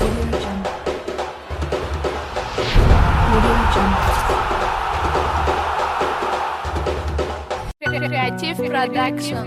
Creative Production.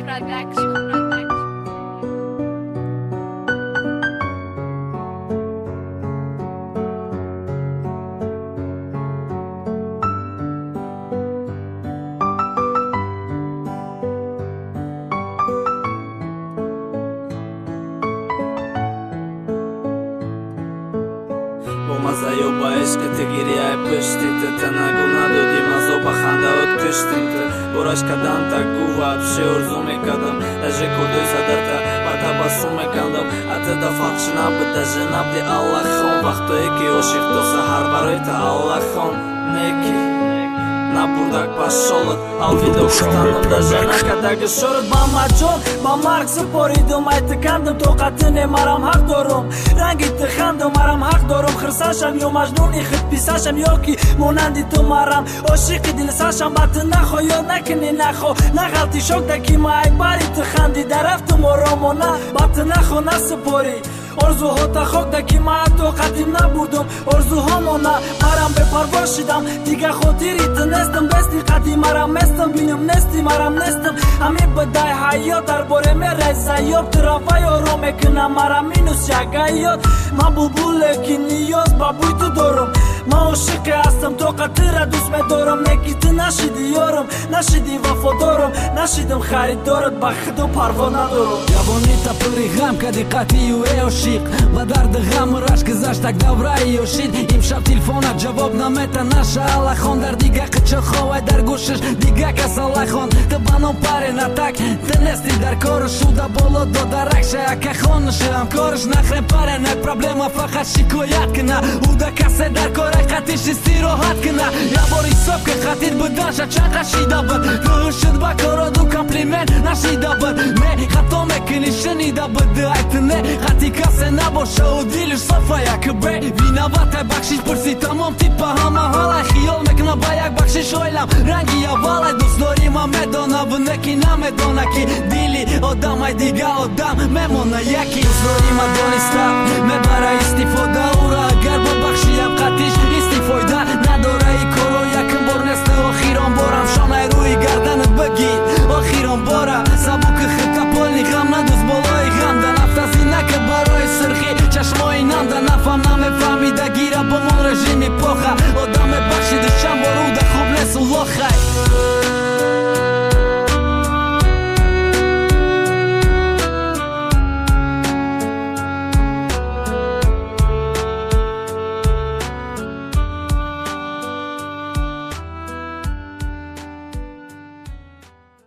Bomazayyo ba ishqi tigiri ay pështite të naguna do dima zoba khanda od kështinte Borash kadam ta guva pshe urzume kadam Daje kurdoj sadata bata basume kandam Atë da fakshna bë daje nabdi Allah khon Vakto e ki o shikto sa har baroj ta Allah khon Neki Na burdak pas sholët Al video kështanëm da zhena kada gëshorët Ba ma qon, ba mark së poridu Maj të kandëm tokatën e maram hak dorum Rangit të khandëm maram hak dorum Khërsasham jo majnuni khët pisasham Jo ki monandi të maram O shiki dilsasham ba të nakho Jo nakëni nakho Na ghalti shok da ki ma e bari të khandi Daraf të morom o na Ba të nakho na së pori Orzu hota khok da ki ma ato qatim na burdum Orzu homona maram be parvoshidam Diga khotiri të nestëm Besti qati maram mestëm Binëm nesti maram nestëm Ami bëdaj hajot Arbore me reza jop Të ravajo rome këna maram minus jaga jot Ma bubule kini jos Babuj të dorum Ma o shike astëm Toka të radus me dorum Neki të nashidi jorum Nashidi vafodorum Nashidim kharidorët Ba khdo parvo na dorum Javonita për i gam Ka dikati ju e o Badar dhe ghamë rash këzash tak da vraj jo shit Im shab tilfona gjavob në meta nasha alahon Dar diga këtë që khoaj dar gushesh Diga ka salahon Të banon pare në tak Të nesti dar korësh U da bolo do da rakshe A ka khonë shë am korësh Në khrem pare në problema Faka shikojat këna U da ka se dar koraj Katish i stiro hat këna Ja bori sop kë khatit bëdasha Qa ka shida bët Në hëshët bakoro du kompliment Na shida bët Me kato me këni shëni da bët Dë ajtë ne Khati ka se na bo shë u dilësh Sofaja këbrej Vina vataj bakshish për si të mom Ti pa hama halaj Khiol me këna bajak bakshish ojlam Rangi ja valaj Du s'norima me dona Vëne kina me dona ki Dili o dam aj diga o dam Me mona jeki Du s'norima doni stap Me